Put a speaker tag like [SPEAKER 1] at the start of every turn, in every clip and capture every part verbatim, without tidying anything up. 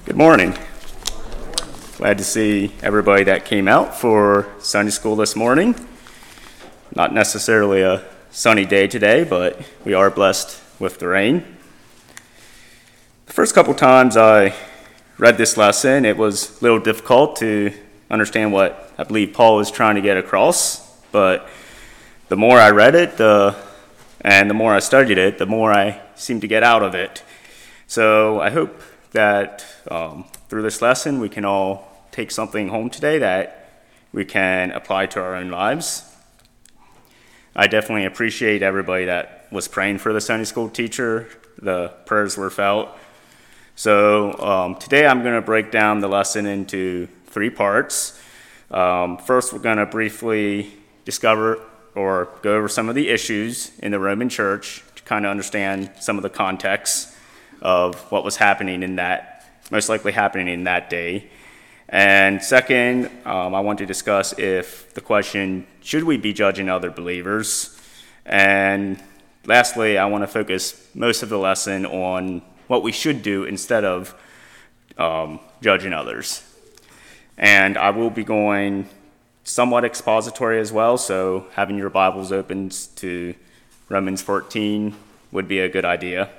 [SPEAKER 1] Good morning. Glad to see everybody that came out for Sunday school this morning. Not necessarily a sunny day today, but we are blessed with the rain. The first couple times I read this lesson, it was a little difficult to understand what I believe Paul was trying to get across, but the more I read it, the and the more I studied it, the more I seemed to get out of it. So I hope that um, through this lesson we can all take something home today that we can apply to our own lives. I definitely appreciate everybody that was praying for the Sunday school teacher. The prayers were felt. So um, today I'm going to break down the lesson into three parts. Um, first, we're going to briefly discover or go over some of the issues in the Roman church to kind of understand some of the context of what was happening in that, most likely happening in that day. And second, um, I want to discuss if the question, should we be judging other believers? And lastly, I want to focus most of the lesson on what we should do instead of um, judging others. And I will be going somewhat expository as well, so having your Bibles open to Romans fourteen would be a good idea.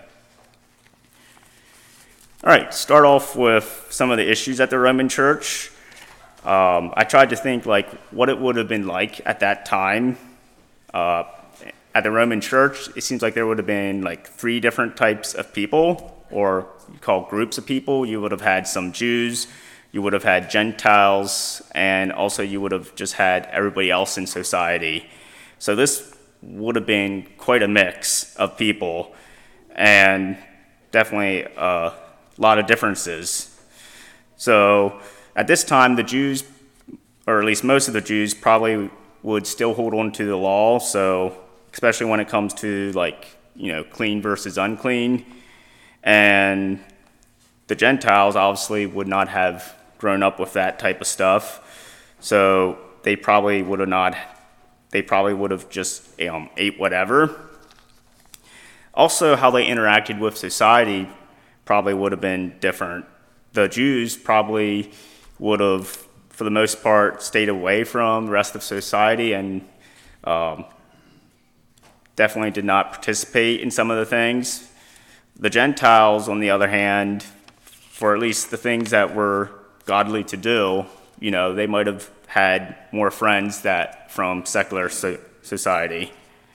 [SPEAKER 1] All right, start off with some of the issues at the Roman church. Um, I tried to think like what it would have been like at that time. Uh, at the Roman church, it seems like there would have been like three different types of people, or you call groups of people. You would have had some Jews, you would have had Gentiles, and also you would have just had everybody else in society. So this would have been quite a mix of people, and definitely uh, a lot of differences. So at this time, the Jews, or at least most of the Jews, probably would still hold on to the law. So especially when it comes to like, you know, clean versus unclean. And the Gentiles obviously would not have grown up with that type of stuff. So they probably would have not, they probably would have just um, ate whatever. Also, how they interacted with society probably would have been different. The Jews probably would have, for the most part, stayed away from the rest of society and um, definitely did not participate in some of the things. The Gentiles, on the other hand, for at least the things that were godly to do, you know, they might have had more friends that from secular so- society.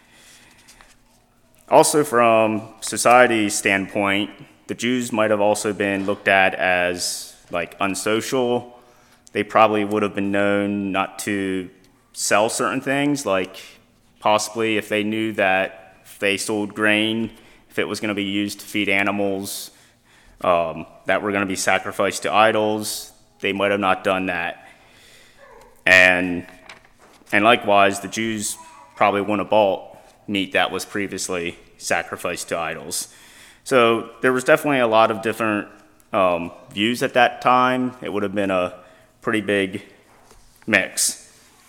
[SPEAKER 1] Also, from society's standpoint, the Jews might have also been looked at as like unsocial. They probably would have been known not to sell certain things, like possibly if they knew that if they sold grain, if it was going to be used to feed animals um, that were going to be sacrificed to idols, they might have not done that. And and likewise, the Jews probably wouldn't have bought meat that was previously sacrificed to idols. So there was definitely a lot of different um, views at that time. It would have been a pretty big mix.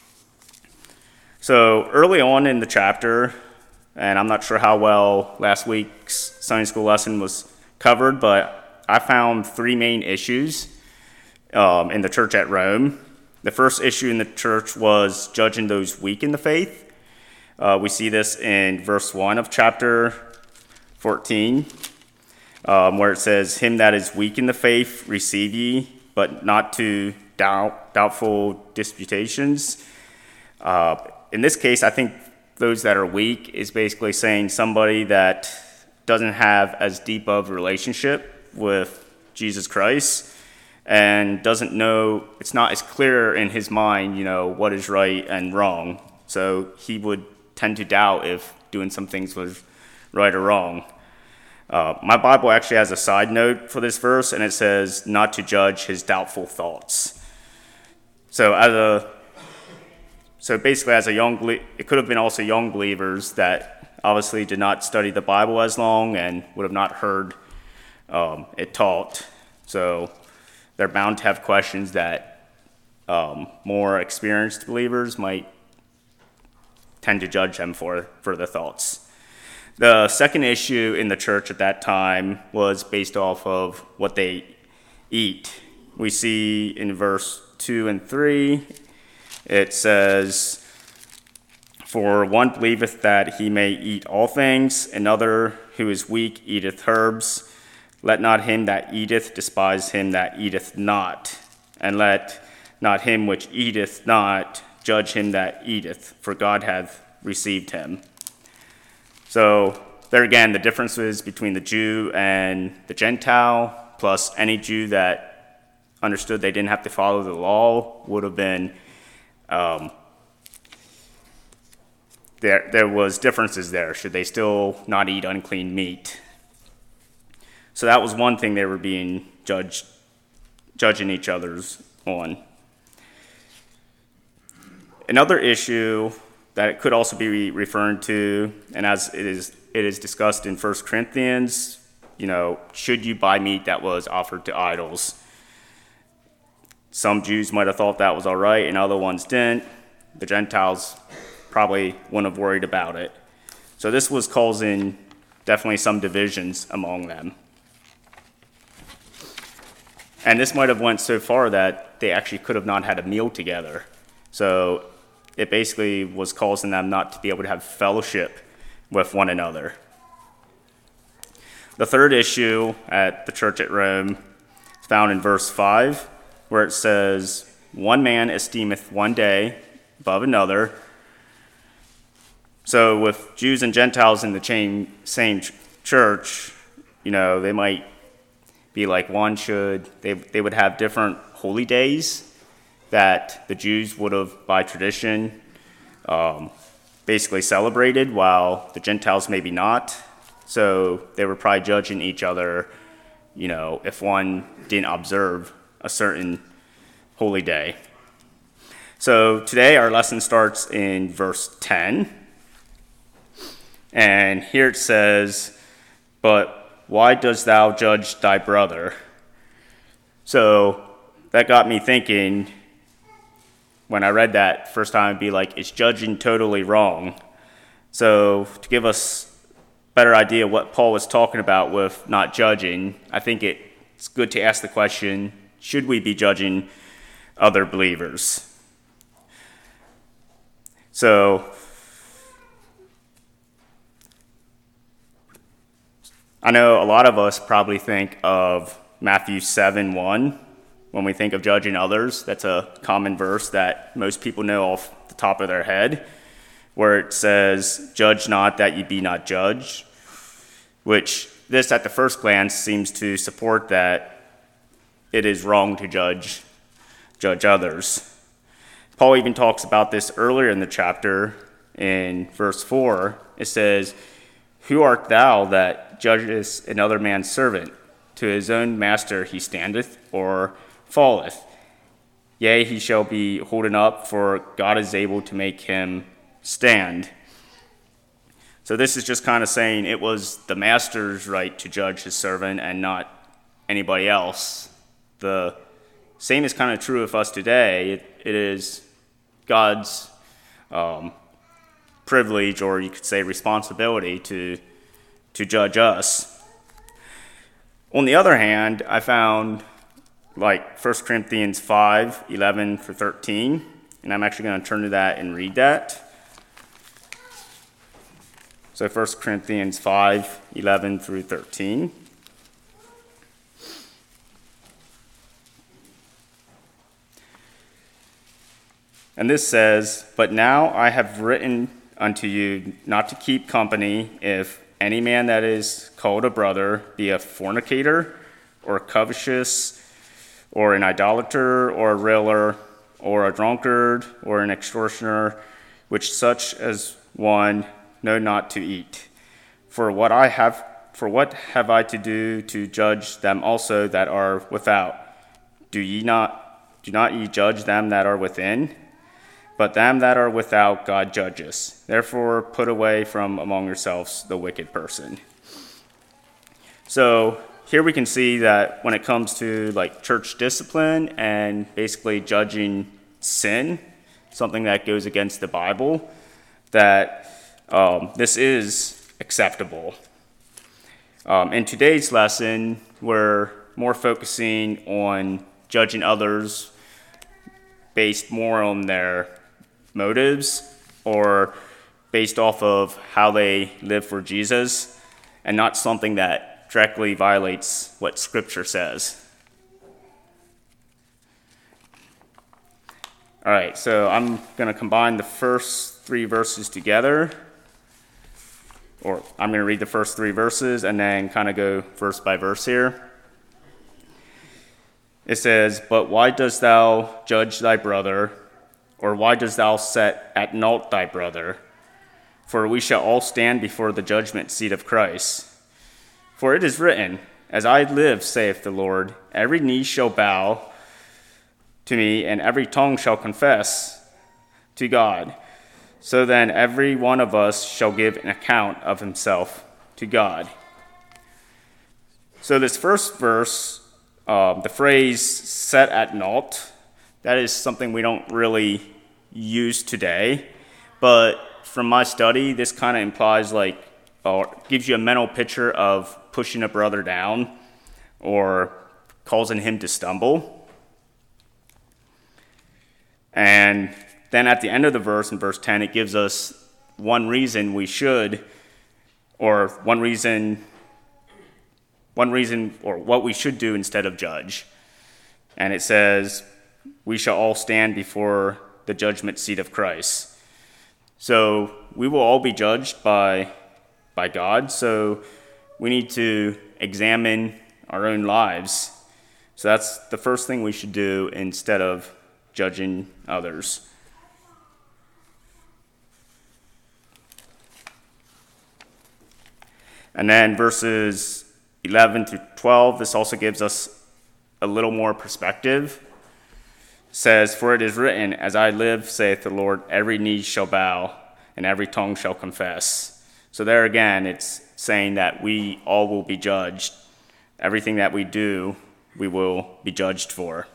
[SPEAKER 1] So early on in the chapter, and I'm not sure how well last week's Sunday school lesson was covered, but I found three main issues um, in the church at Rome. The first issue in the church was judging those weak in the faith. Uh, we see this in verse one of chapter fourteen, um, where it says, "Him that is weak in the faith receive ye, but not to doubt, doubtful disputations." Uh, in this case, I think those that are weak is basically saying somebody that doesn't have as deep of a relationship with Jesus Christ and doesn't know, it's not as clear in his mind, you know, what is right and wrong. So he would tend to doubt if doing some things was right or wrong. Uh, my Bible actually has a side note for this verse, and it says, not to judge his doubtful thoughts. So as a, so basically as a young, it could have been also young believers that obviously did not study the Bible as long and would have not heard um, it taught. So they're bound to have questions that um, more experienced believers might tend to judge them for, for the thoughts. The second issue in the church at that time was based off of what they eat. We see in verse two and three, it says, "For one believeth that he may eat all things, another who is weak eateth herbs. Let not him that eateth despise him that eateth not, and let not him which eateth not judge him that eateth, for God hath received him." So there again, the differences between the Jew and the Gentile, plus any Jew that understood they didn't have to follow the law, would have been, um, there, there was differences there. Should they still not eat unclean meat? So that was one thing they were being judged, judging each other's on. Another issue that it could also be referring to, and as it is, it is discussed in First Corinthians, you know, should you buy meat that was offered to idols? Some Jews might have thought that was all right, and other ones didn't. The Gentiles probably wouldn't have worried about it. So this was causing definitely some divisions among them. And this might have went so far that they actually could have not had a meal together. So it basically was causing them not to be able to have fellowship with one another. The third issue at the church at Rome is found in verse five, where it says, "One man esteemeth one day above another." So with Jews and Gentiles in the same, same church, you know, they might be like one should, they, they would have different holy days that the Jews would have, by tradition, um, basically celebrated, while the Gentiles maybe not. So they were probably judging each other, you know, if one didn't observe a certain holy day. So today our lesson starts in verse ten. And here it says, "But why dost thou judge thy brother?" So that got me thinking, when I read that first time, I'd be like, is judging totally wrong? So to give us a better idea what Paul was talking about with not judging, I think it's good to ask the question, should we be judging other believers? So I know a lot of us probably think of Matthew seven one when we think of judging others. That's a common verse that most people know off the top of their head, where it says, "Judge not that ye be not judged," which this at the first glance seems to support that it is wrong to judge judge others. Paul even talks about this earlier in the chapter in verse four. It says, "Who art thou that judgest another man's servant? To his own master he standeth or falleth. Yea, he shall be holden up, for God is able to make him stand." So this is just kind of saying it was the master's right to judge his servant and not anybody else. The same is kind of true of us today. It, it is God's um, privilege, or you could say responsibility, to to judge us. On the other hand, I found like First Corinthians five eleven through thirteen, and I'm actually going to turn to that and read that. So First Corinthians five eleven through thirteen. And this says, "But now I have written unto you not to keep company if any man that is called a brother be a fornicator, or covetous, or an idolater, or a railer, or a drunkard, or an extortioner, which such as one know not to eat. For what I have, for what have I to do to judge them also that are without? Do ye not, do not ye judge them that are within? But them that are without God judges. Therefore put away from among yourselves the wicked person." So here we can see that when it comes to like church discipline and basically judging sin, something that goes against the Bible, that um, this is acceptable. Um, in today's lesson, we're more focusing on judging others based more on their motives or based off of how they live for Jesus, and not something that directly violates what Scripture says. All right, so I'm going to combine the first three verses together, or I'm going to read the first three verses and then kind of go verse by verse here. It says, "But why dost thou judge thy brother, or why dost thou set at naught thy brother? For we shall all stand before the judgment seat of Christ. For it is written, As I live, saith the Lord, every knee shall bow to me, and every tongue shall confess to God. So then every one of us shall give an account of himself to God." So this first verse, um, the phrase "set at naught," that is something we don't really use today. But from my study, this kind of implies like, or gives you a mental picture of pushing a brother down or causing him to stumble. And then at the end of the verse, in verse ten, it gives us one reason we should, or one reason, one reason, or what we should do instead of judge. And it says, "We shall all stand before the judgment seat of Christ." So we will all be judged by, by God, so we need to examine our own lives. So that's the first thing we should do instead of judging others. And then verses eleven to twelve, this also gives us a little more perspective. It says, "For it is written, As I live, saith the Lord, every knee shall bow, and every tongue shall confess." So there again, it's saying that we all will be judged. Everything that we do, we will be judged for.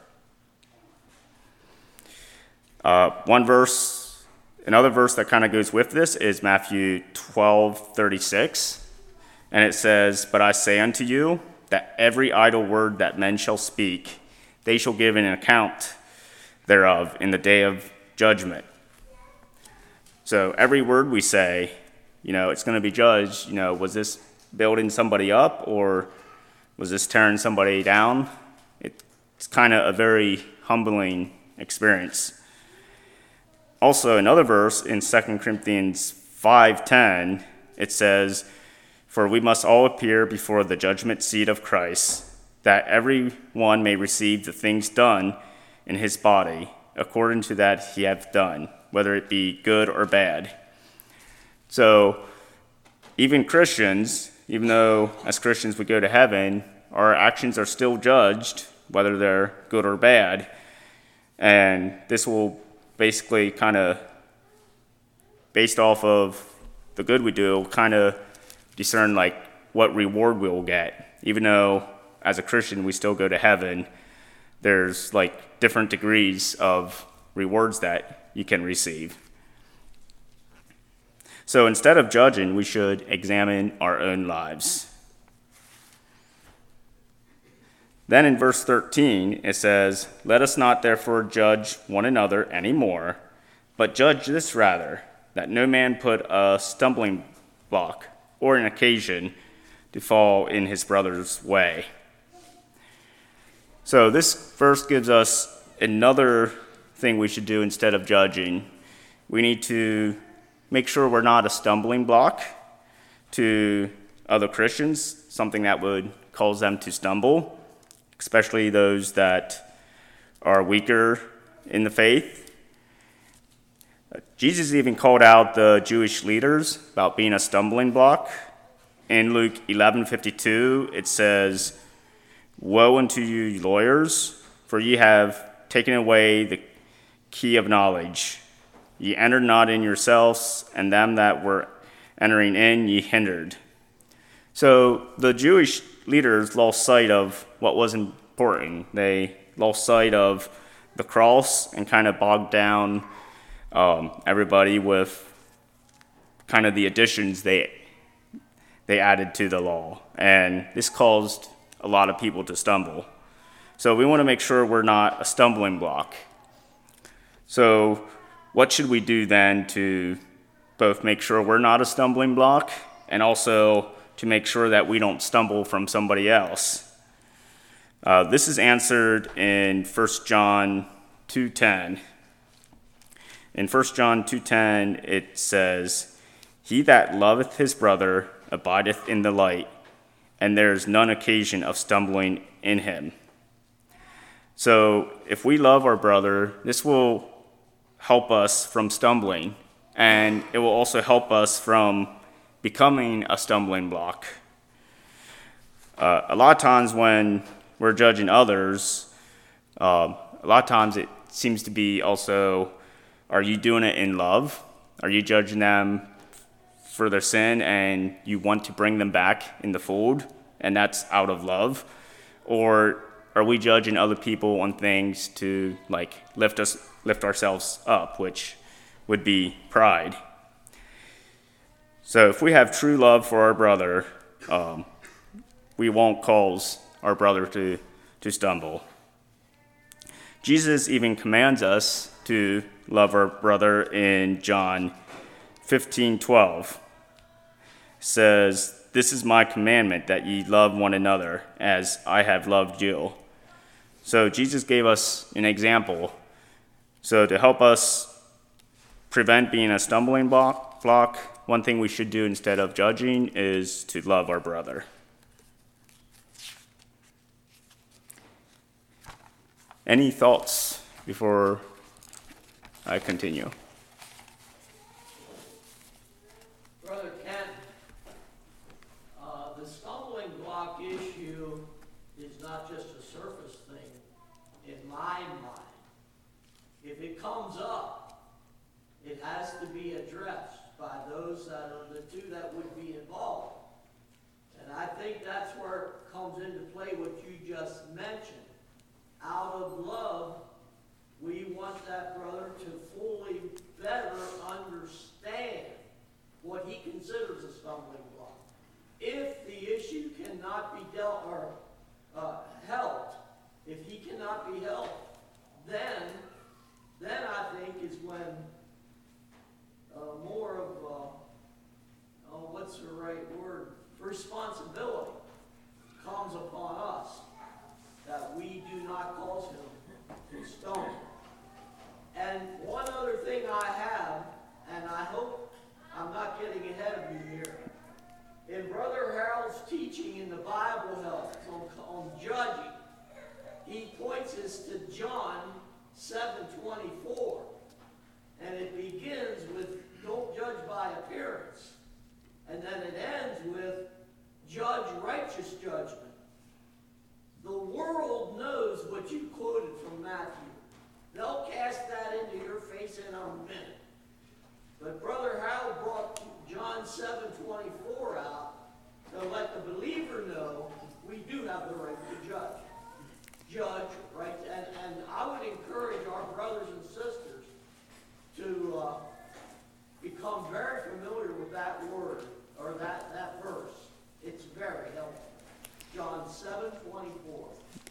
[SPEAKER 1] Uh, one verse, another verse that kind of goes with this is Matthew twelve thirty-six. And it says, "But I say unto you, that every idle word that men shall speak, they shall give an account thereof in the day of judgment." So every word we say, you know, it's going to be judged. You know, was this building somebody up, or was this tearing somebody down? It's kind of a very humbling experience. Also, another verse in Second Corinthians five ten, it says, "For we must all appear before the judgment seat of Christ, that every one may receive the things done in his body, according to that he hath done, whether it be good or bad." So, even Christians, even though as Christians we go to heaven, our actions are still judged, whether they're good or bad. And this will basically kind of, based off of the good we do, kind of discern like what reward we'll get. Even though as a Christian we still go to heaven, there's like different degrees of rewards that you can receive. So instead of judging, we should examine our own lives. Then in verse thirteen, it says, "Let us not therefore judge one another any more, but judge this rather, that no man put a stumbling block or an occasion to fall in his brother's way." So this verse gives us another thing we should do instead of judging. We need to make sure we're not a stumbling block to other Christians, something that would cause them to stumble, especially those that are weaker in the faith. Jesus even called out the Jewish leaders about being a stumbling block. In Luke eleven fifty-two, it says, "Woe unto you, lawyers, for ye have taken away the key of knowledge. Ye entered not in yourselves, and them that were entering in ye hindered." So the Jewish leaders lost sight of what was important. They lost sight of the cross and kind of bogged down um, everybody with kind of the additions they they added to the law. And this caused a lot of people to stumble. So we want to make sure we're not a stumbling block. So what should we do then to both make sure we're not a stumbling block and also to make sure that we don't stumble from somebody else? Uh, this is answered in First John two ten. In First John two ten, it says, "He that loveth his brother abideth in the light, and there is none occasion of stumbling in him." So if we love our brother, this will help us from stumbling, and it will also help us from becoming a stumbling block. Uh, a lot of times when we're judging others, uh, a lot of times it seems to be also, are you doing it in love? Are you judging them for their sin and you want to bring them back in the fold, and that's out of love? Or are we judging other people on things to like lift us, lift ourselves up, which would be pride? So if we have true love for our brother, um, we won't cause our brother to, to stumble. Jesus even commands us to love our brother in John fifteen twelve. It says, "This is my commandment, that ye love one another as I have loved you." So Jesus gave us an example. So to help us prevent being a stumbling block, block, one thing we should do instead of judging is to love our brother. Any thoughts before I continue?
[SPEAKER 2] Brother Kent, uh, the stumbling block issue is not just a surface thing in my mind. If it comes up, it has to be addressed by those that are the two that would be involved. And I think that's where it comes into play what you just mentioned. Out of love, we want that brother to fully better understand what he considers a stumbling block. If the issue cannot be dealt or uh, helped, if he cannot be helped, then, then I think is when uh, more of, uh, oh, what's the right word, responsibility comes upon us, that we do not cause him to stumble. And one other thing I have, and I hope I'm not getting ahead of you here. In Brother Harold's teaching in the Bible Help on, on judging, he points us to John seven twenty-four. And it begins with, don't judge by appearance. And then it ends with, judge righteous judgment. The world knows what you quoted from Matthew. They'll cast that into your face in a minute. But Brother Harold brought John seven twenty-four out to let the believer know we do have the right to judge. Judge, right? And, and I would encourage our brothers and sisters to uh, become very familiar with that word, or that, that verse. It's very helpful. John seven twenty-four.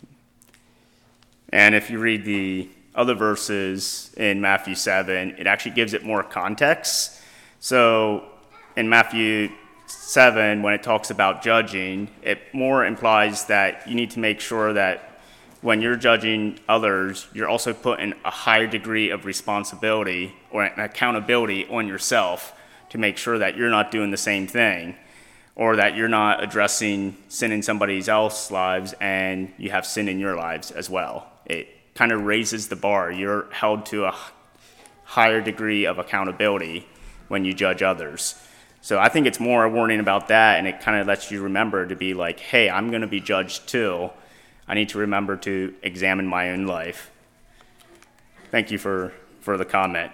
[SPEAKER 1] And if you read the other verses in Matthew seven, it actually gives it more context. So in Matthew seven, when it talks about judging, it more implies that you need to make sure that when you're judging others, you're also putting a higher degree of responsibility or an accountability on yourself to make sure that you're not doing the same thing, or that you're not addressing sin in somebody else's lives and you have sin in your lives as well. It kind of raises the bar. You're held to a higher degree of accountability when you judge others. So I think it's more a warning about that, and it kind of lets you remember to be like, hey, I'm going to be judged too. I need to remember to examine my own life. Thank you for, for the comment.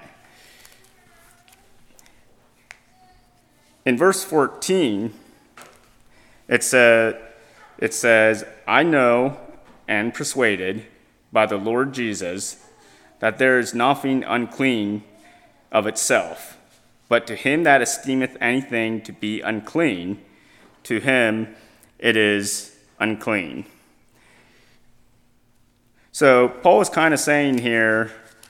[SPEAKER 1] In verse fourteen, It, sa- it says, "I know and persuaded by the Lord Jesus that there is nothing unclean of itself, but to him that esteemeth anything to be unclean, to him it is unclean. So Paul is kind of saying here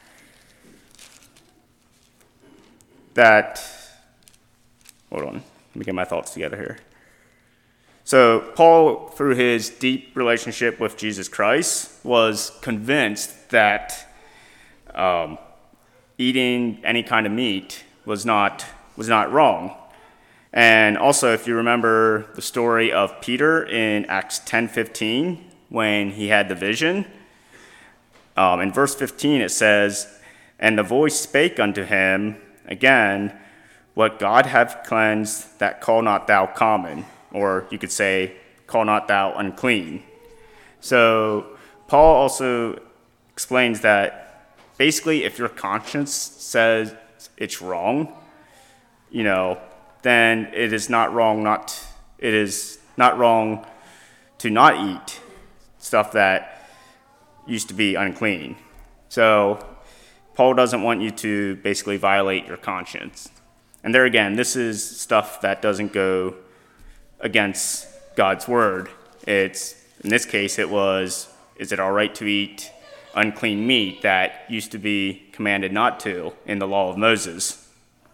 [SPEAKER 1] that, hold on, let me get my thoughts together here. So Paul, through his deep relationship with Jesus Christ, was convinced that um, eating any kind of meat was not was not wrong. And also, if you remember the story of Peter in Acts ten fifteen, when he had the vision, um, in verse fifteen it says, "And the voice spake unto him again, What God hath cleansed, that call not thou common." Or you could say, "Call not thou unclean." So Paul also explains that basically if your conscience says it's wrong, you know, then it is not wrong not it is not wrong to not eat stuff that used to be unclean. So Paul doesn't want you to basically violate your conscience. And there again, this is stuff that doesn't go against God's word. It's, in this case, it was, is it all right to eat unclean meat that used to be commanded not to in the law of Moses?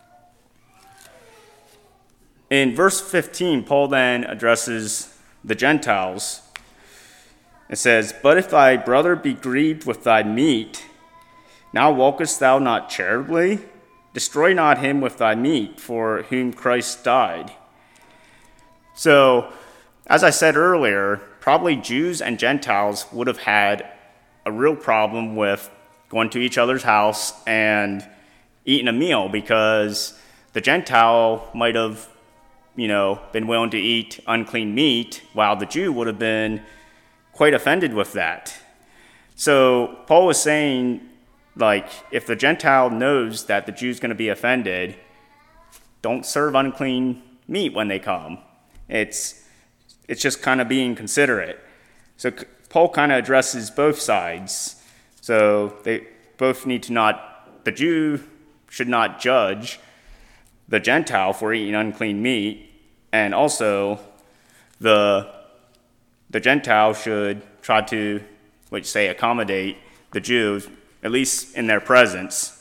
[SPEAKER 1] In verse fifteen, Paul then addresses the Gentiles. It says, "But if thy brother be grieved with thy meat, now walkest thou not charitably? Destroy not him with thy meat, for whom Christ died." So, as I said earlier, probably Jews and Gentiles would have had a real problem with going to each other's house and eating a meal, because the Gentile might have, you know, been willing to eat unclean meat, while the Jew would have been quite offended with that. So Paul was saying, like, if the Gentile knows that the Jew's going to be offended, don't serve unclean meat when they come. It's it's just kind of being considerate. So Paul kind of addresses both sides. So they both need to not, the Jew should not judge the Gentile for eating unclean meat, and also the the Gentile should try to, let's say, accommodate the Jews, at least in their presence.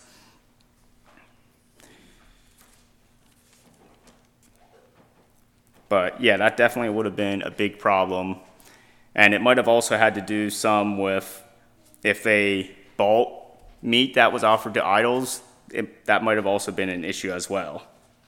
[SPEAKER 1] But yeah, that definitely would have been a big problem. And it might have also had to do some with if they bought meat that was offered to idols, it, that might have also been an issue as well.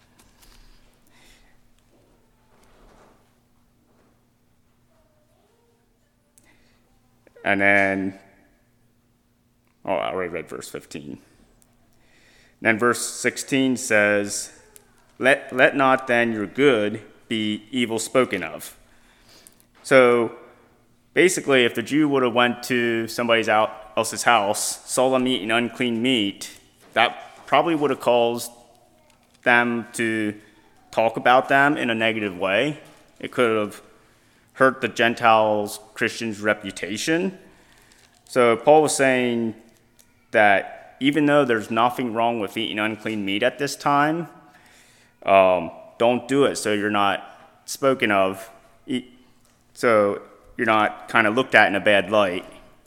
[SPEAKER 1] And then, oh, I already read verse fifteen. And then verse sixteen says, let, let not then your good be evil spoken of. So basically, if the Jew would have went to somebody else's house, saw them eating unclean meat, that probably would have caused them to talk about them in a negative way. It could have hurt the Gentiles' Christians' reputation. So Paul was saying that even though there's nothing wrong with eating unclean meat at this time, um, don't do it so you're not spoken of, so you're not kind of looked at in a bad light.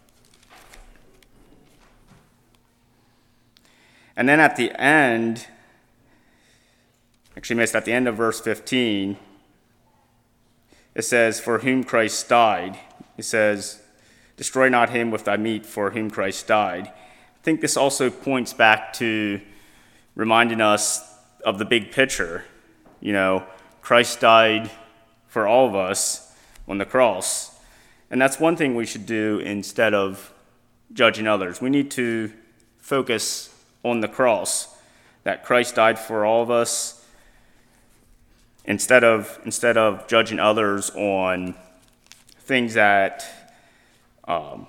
[SPEAKER 1] And then at the end, actually missed at the end of verse fifteen, it says, for whom Christ died. It says, destroy not him with thy meat, for whom Christ died. I think this also points back to reminding us of the big picture. You know, Christ died for all of us on the cross. And that's one thing we should do instead of judging others. We need to focus on the cross, that Christ died for all of us, instead of instead of judging others on things that um,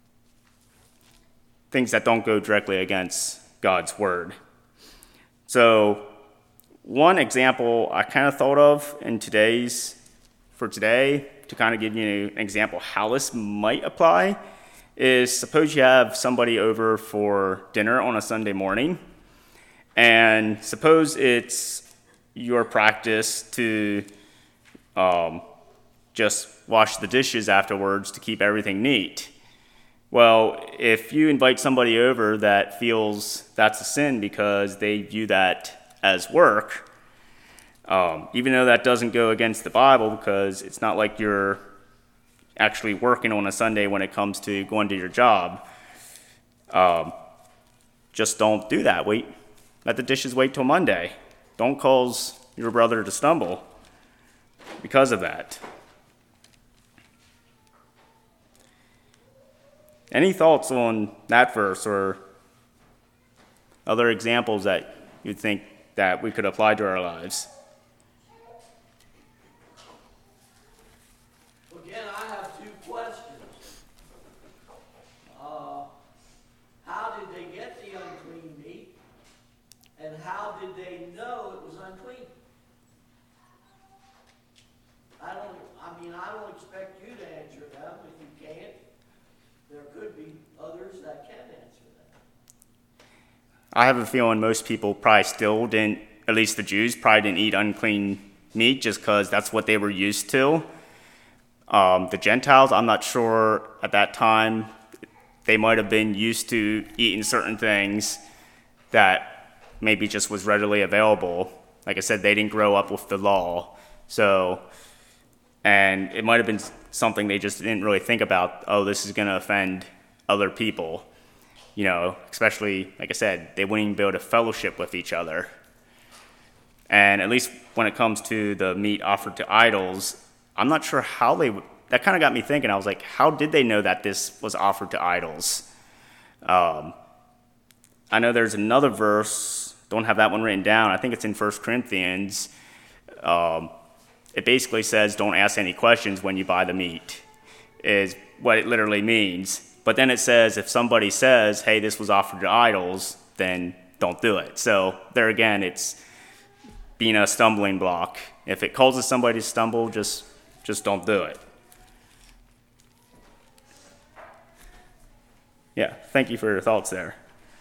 [SPEAKER 1] things that don't go directly against God's word. So one example I kind of thought of in today's for today to kind of give you an example how this might apply is, suppose you have somebody over for dinner on a Sunday morning, and suppose it's your practice to um, just wash the dishes afterwards to keep everything neat. Well, if you invite somebody over that feels that's a sin because they view that as work, um, even though that doesn't go against the Bible, because it's not like you're actually working on a Sunday when it comes to going to your job, um, just don't do that. Wait, let the dishes wait till Monday. Don't cause your brother to stumble because of that. Any thoughts on that verse or other examples that you'd think that we could apply to our lives?
[SPEAKER 2] Again, I have two questions. Uh, how did they get the unclean meat? And how did they know it was unclean? I don't, I mean, I don't expect you to answer them. If you can't, there could be others that can answer that.
[SPEAKER 1] I have a feeling most people probably still didn't, at least the Jews, probably didn't eat unclean meat just because that's what they were used to. Um, the Gentiles, I'm not sure at that time, they might have been used to eating certain things that maybe just was readily available. Like I said, they didn't grow up with the law. So, and it might have been something they just didn't really think about, oh, this is going to offend other people. You know, especially, like I said, they wouldn't even be able to fellowship with each other. And at least when it comes to the meat offered to idols, I'm not sure how they would, that kind of got me thinking. I was like, how did they know that this was offered to idols? Um, I know there's another verse, don't have that one written down, I think it's in First Corinthians. Um, it basically says, don't ask any questions when you buy the meat, is what it literally means. But then it says, if somebody says, hey, this was offered to idols, then don't do it. So there again, it's being a stumbling block. If it causes somebody to stumble, just just don't do it. Yeah, thank you for your thoughts there.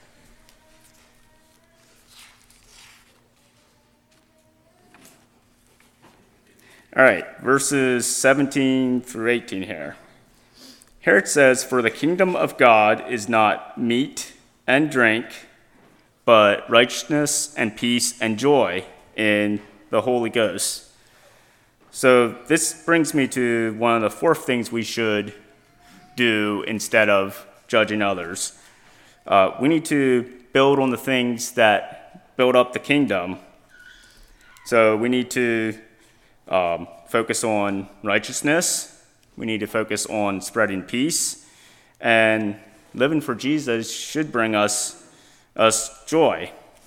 [SPEAKER 1] All right, verses seventeen through eighteen here. Here it says, for the kingdom of God is not meat and drink, but righteousness and peace and joy in the Holy Ghost. So this brings me to one of the fourth things we should do instead of judging others. Uh, we need to build on the things that build up the kingdom. So we need to um, focus on righteousness. We need to focus on spreading peace, and living for Jesus should bring us, us joy.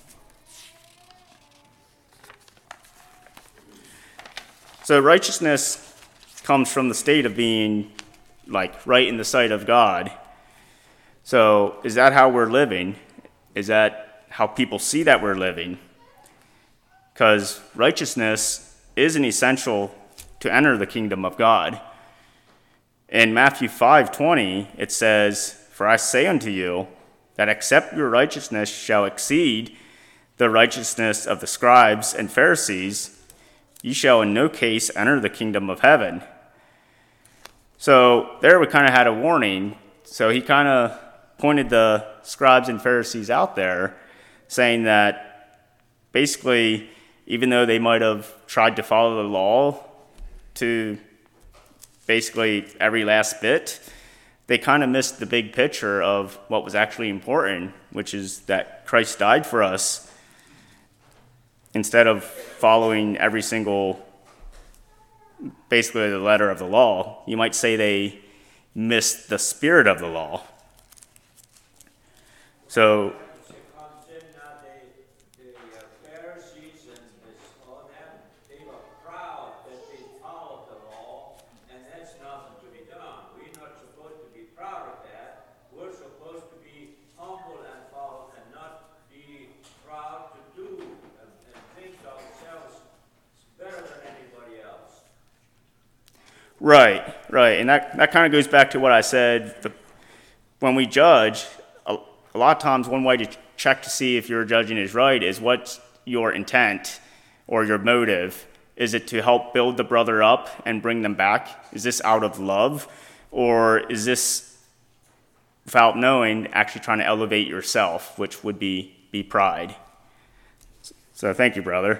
[SPEAKER 1] So righteousness comes from the state of being like right in the sight of God. So is that how we're living? Is that how people see that we're living? Because righteousness is an essential to enter the kingdom of God. In Matthew five twenty, it says, for I say unto you, that except your righteousness shall exceed the righteousness of the scribes and Pharisees, ye shall in no case enter the kingdom of heaven. So there we kind of had a warning. So he kind of pointed the scribes and Pharisees out there, saying that basically, even though they might have tried to follow the law to basically every last bit, they kind of missed the big picture of what was actually important, which is that Christ died for us. Instead of following every single, basically the letter of the law, you might say they missed the spirit of the law. So Right, right. And that, that kind of goes back to what I said. The, when we judge, a, a lot of times one way to check to see if your judging is right is what's your intent or your motive. Is it to help build the brother up and bring them back? Is this out of love? Or is this, without knowing, actually trying to elevate yourself, which would be, be pride? So thank you, brother.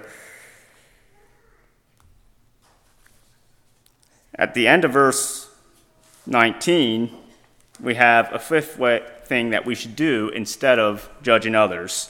[SPEAKER 1] At the end of verse nineteen, we have a fifth way, thing that we should do instead of judging others.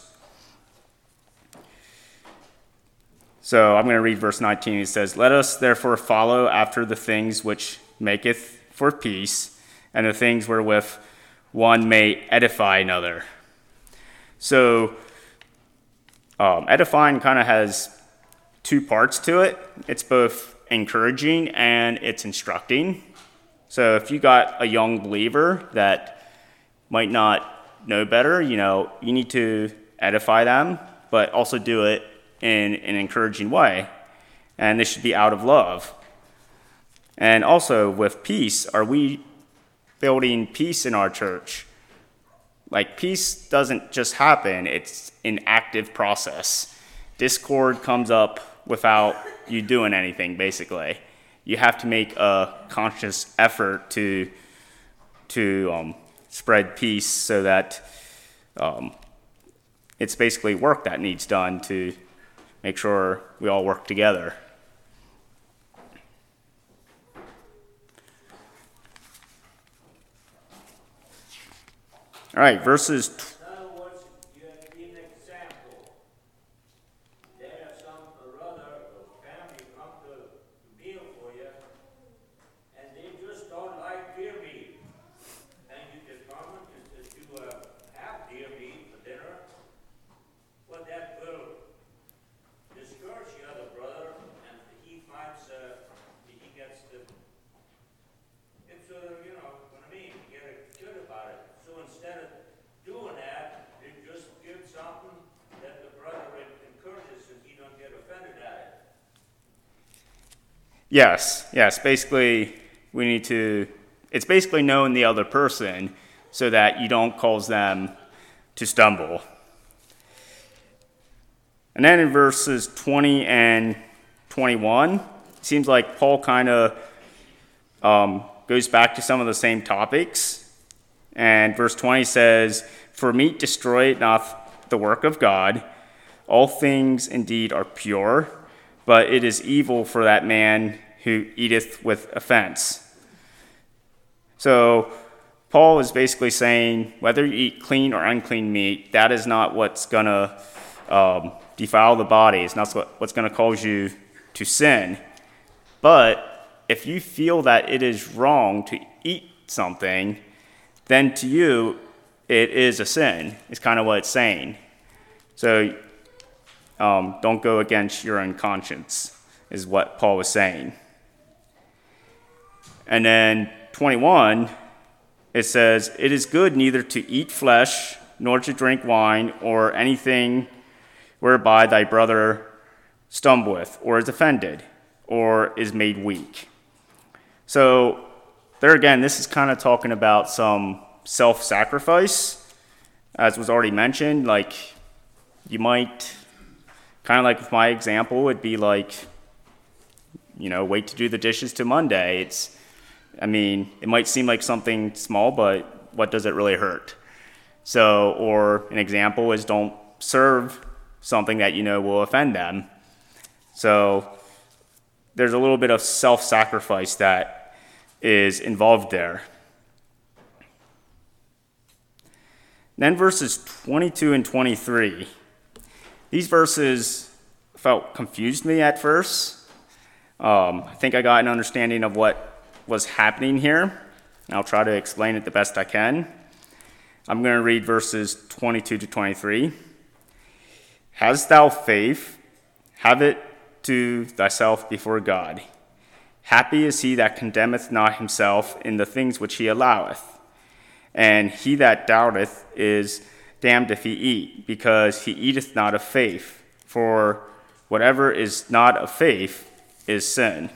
[SPEAKER 1] So I'm going to read verse nineteen. It says, "Let us therefore follow after the things which maketh for peace, and the things wherewith one may edify another." So um, edifying kind of has two parts to it. It's both encouraging and it's instructing. So if you got a young believer that might not know better, you know, you need to edify them, but also do it in an encouraging way. And this should be out of love. And also with peace, are we building peace in our church? Like, peace doesn't just happen, it's an active process. Discord comes up without you doing anything, basically. You have to make a conscious effort to, to um, spread peace so that um, it's basically work that needs done to make sure we all work together. All right, verses.
[SPEAKER 2] In other words, you have to be an example. They have some brother or family come to meal for you, and they just don't like deer meat. And you can come and if you uh, have deer meat for dinner, well, that will discourage the other brother, and he finds uh, he gets the. It's uh, you know what I mean. You get good about it. So instead of doing that, you just give something that the brother encourages and he don't get offended at it.
[SPEAKER 1] Yes, yes. Basically, we need to, it's basically knowing the other person so that you don't cause them to stumble. And then in verses twenty and twenty-one, it seems like Paul kind of um, goes back to some of the same topics. And verse twenty says, "For meat destroyeth not the work of God. All things indeed are pure, but it is evil for that man who eateth with offense." So Paul is basically saying whether you eat clean or unclean meat, that is not what's going to um, defile the body. It's not what's going to cause you to sin. But if you feel that it is wrong to eat something, then to you, it is a sin. It's kind of what it's saying. So um, don't go against your own conscience, is what Paul was saying. And then twenty-one, it says, "It is good neither to eat flesh, nor to drink wine, or anything whereby thy brother stumbleth, or is offended, or is made weak." So there again, this is kind of talking about some self-sacrifice, as was already mentioned. Like, you might, kind of like with my example, would be like, you know, wait to do the dishes to Monday. It's, I mean, it might seem like something small, but what does it really hurt? So, or an example is don't serve something that you know will offend them. So there's a little bit of self-sacrifice that is involved there. Then verses twenty-two and twenty-three. These verses felt confused me at first. Um, I think I got an understanding of what was happening here. And I'll try to explain it the best I can. I'm going to read verses twenty-two to twenty-three. "Hast thou faith? Have it to thyself before God. Happy is he that condemneth not himself in the things which he alloweth. And he that doubteth is damned if he eat, because he eateth not of faith. For whatever is not of faith is sin."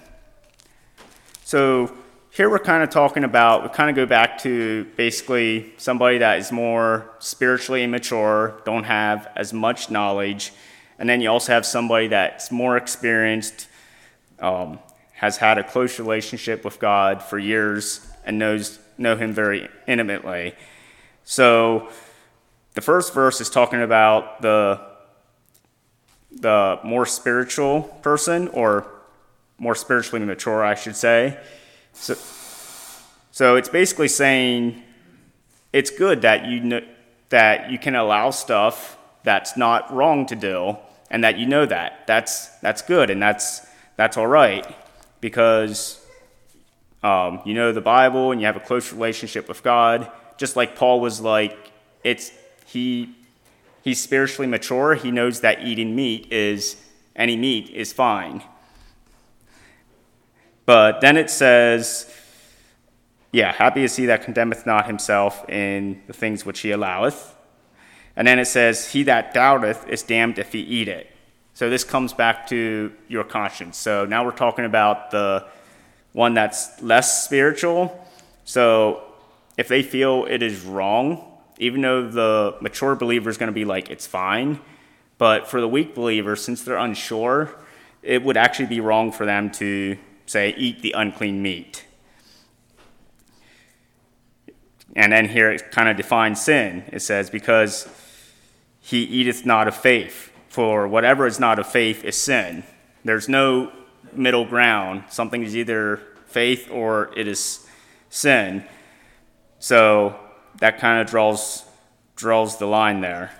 [SPEAKER 1] So here we're kind of talking about, we kind of go back to basically somebody that is more spiritually immature, don't have as much knowledge, and then you also have somebody that's more experienced, um, has had a close relationship with God for years and knows know him very intimately. So the first verse is talking about the the more spiritual person, or more spiritually mature, I should say. So, so it's basically saying it's good that you know, that you can allow stuff that's not wrong to do, and that you know that that's that's good, and that's that's all right, because um, you know the Bible and you have a close relationship with God. Just like Paul was like, it's he he's spiritually mature. He knows that eating meat is any meat is fine. But then it says, yeah, happy is he that condemneth not himself in the things which he alloweth. And then it says, he that doubteth is damned if he eat it. So this comes back to your conscience. So now we're talking about the one that's less spiritual. So if they feel it is wrong, even though the mature believer is going to be like, it's fine, but for the weak believer, since they're unsure, it would actually be wrong for them to say, eat the unclean meat. And then here it kind of defines sin. It says, because he eateth not of faith, for whatever is not of faith is sin. There's no middle ground. Something is either faith or it is sin. So that kind of draws draws the line there.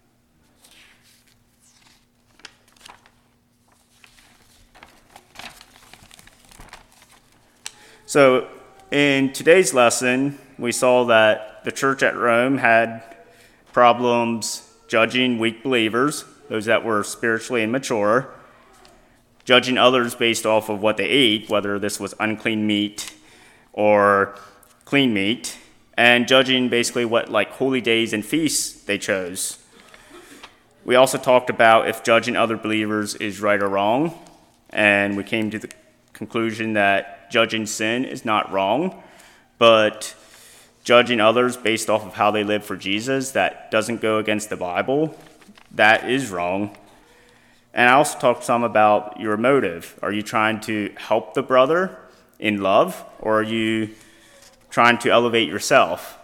[SPEAKER 1] So in today's lesson, we saw that the church at Rome had problems judging weak believers, those that were spiritually immature, judging others based off of what they ate, whether this was unclean meat or clean meat, and judging basically what like holy days and feasts they chose. We also talked about if judging other believers is right or wrong, and we came to the conclusion that judging sin is not wrong, but judging others based off of how they live for Jesus that doesn't go against the Bible, that is wrong. And I also talked some about your motive. Are you trying to help the brother in love, or are you trying to elevate yourself?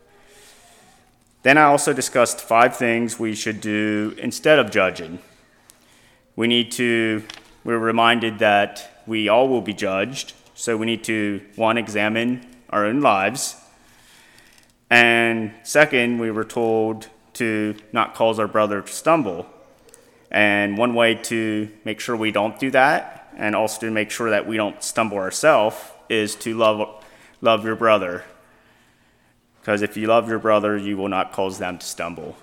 [SPEAKER 1] Then I also discussed five things we should do instead of judging. We need to, we're reminded that we all will be judged, so we need to, one, examine our own lives. And second, we were told to not cause our brother to stumble. And one way to make sure we don't do that, and also to make sure that we don't stumble ourselves, is to love love your brother. Because if you love your brother, you will not cause them to stumble.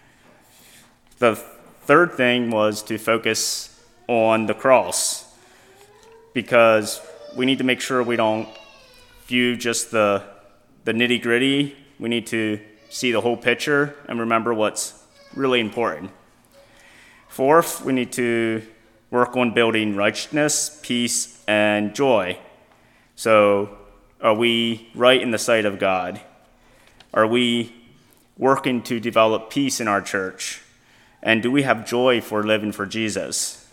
[SPEAKER 1] The third thing was to focus on the cross, because we need to make sure we don't view just the the nitty-gritty. We need to see the whole picture and remember what's really important. Fourth, we need to work on building righteousness, peace, and joy. So, are we right in the sight of God? Are we working to develop peace in our church? And do we have joy for living for Jesus?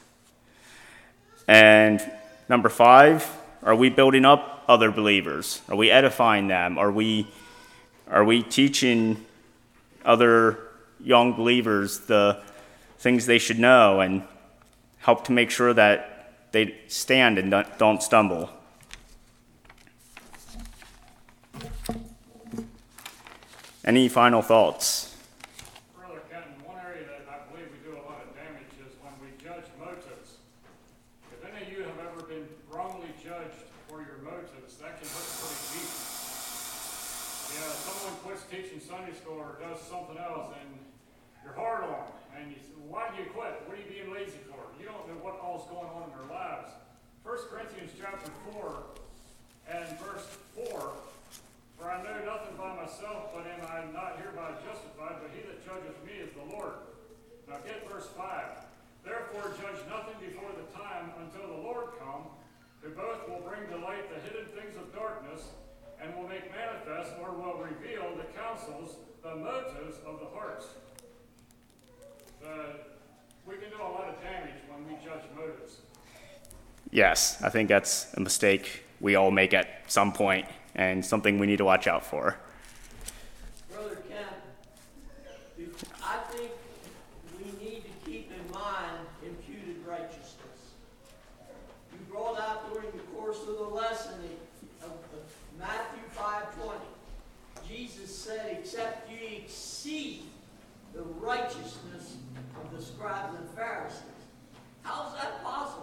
[SPEAKER 1] And number five, are we building up other believers? Are we edifying them? Are we are we teaching other young believers the things they should know and help to make sure that they stand and don't, don't stumble? Any final thoughts?
[SPEAKER 3] Brother Kenton, one area that I believe we do a lot of damage is when we judge motives. If any of you have ever been wrongly judged for your motives, that can hurt pretty deep. You know, someone quits teaching Sunday school or does something else, and you're hard on them. And you say, why do you quit? What are you being lazy for? You don't know what all's going on in their lives. First Corinthians chapter four and verse four, for I know nothing by myself, but am I not hereby justified, but he that judgeth me is the Lord. Now get verse five. Therefore judge nothing before the time until the Lord come, who both will bring to light the hidden things of darkness, and will make manifest, or will reveal the counsels, the motives of the hearts. Uh, we can do a lot of damage when we judge motives.
[SPEAKER 1] Yes, I think that's a mistake we all make at some point and something we need to watch out for.
[SPEAKER 2] Brother Kent, I think we need to keep in mind imputed righteousness. You brought out during the course of the lesson of Matthew five twenty. Jesus said, except ye exceed the righteousness of the scribes and Pharisees. How's that possible?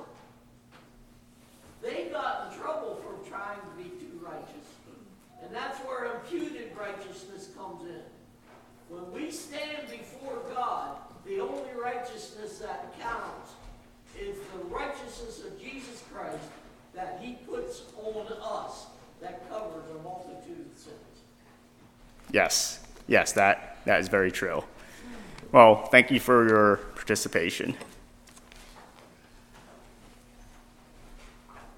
[SPEAKER 2] They got in trouble for trying to be too righteous. And that's where imputed righteousness comes in. When we stand before God, the only righteousness that counts is the righteousness of Jesus Christ that he puts on us, that covers a multitude of sins.
[SPEAKER 1] Yes, yes, that, that is very true. Well, thank you for your participation.